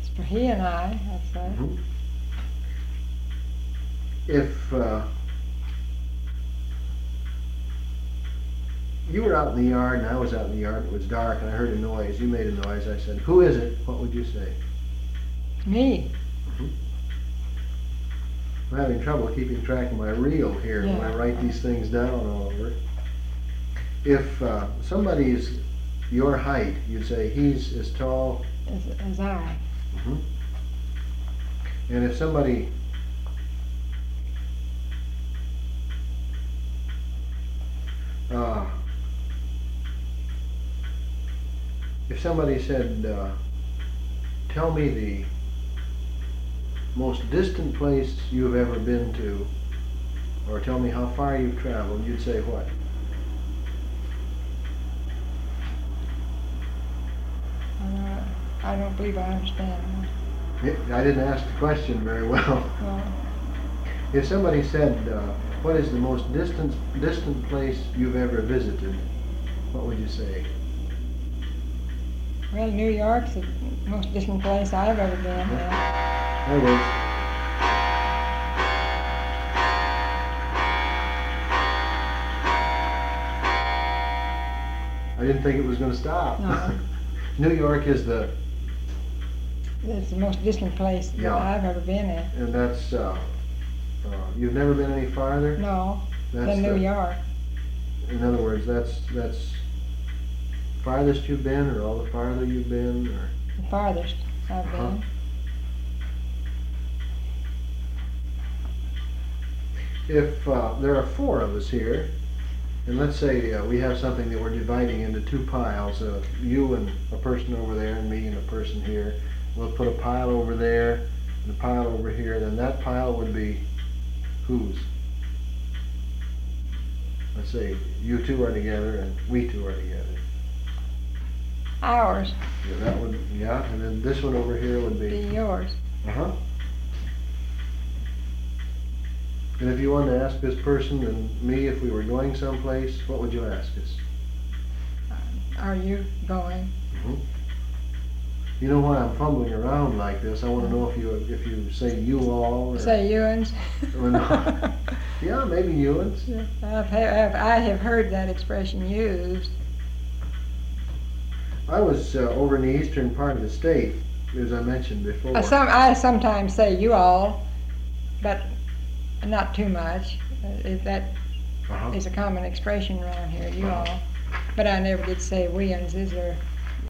for he and I'd say. Mhm. If you were out in the yard and I was out in the yard, it was dark and I heard a noise, you made a noise, I said, "Who is it?" What would you say? Me. I'm having trouble keeping track of my reel here when I write these things down all over. If somebody's your height, you'd say he's as tall As I. And if somebody said, "Tell me the most distant place you've ever been to," or "Tell me how far you've traveled," you'd say what? I don't believe I understand. I didn't ask the question very well. Well, If somebody said, "What is the most distant place you've ever visited?" what would you say? well, New York's the most distant place I've ever been. There it is. I didn't think it was going to stop. No. New York is It's the most distant place that I've ever been in. and that's, you've never been any farther? No, That's than New York. In other words, that's farthest you've been, or all the farther you've been, or? The farthest I've been. If there are four of us here, and let's say we have something that we're dividing into two piles, you and a person over there, and me and a person here. We'll put a pile over there, and a pile over here, then that pile would be whose? Let's say you two are together and we two are together. Ours. Yeah, that would, and then this one over here would Be yours. Uh-huh. And if you wanted to ask this person and me if we were going someplace, what would you ask us? Are you going? You know why I'm fumbling around like this? I want to know if you say you all. Or, say you'ns. Yeah, maybe you'ns. I have heard that expression used. I was over in the eastern part of the state, as I mentioned before. I sometimes say you all, but not too much. That is a common expression around here, you all. But I never did say we'uns. Is there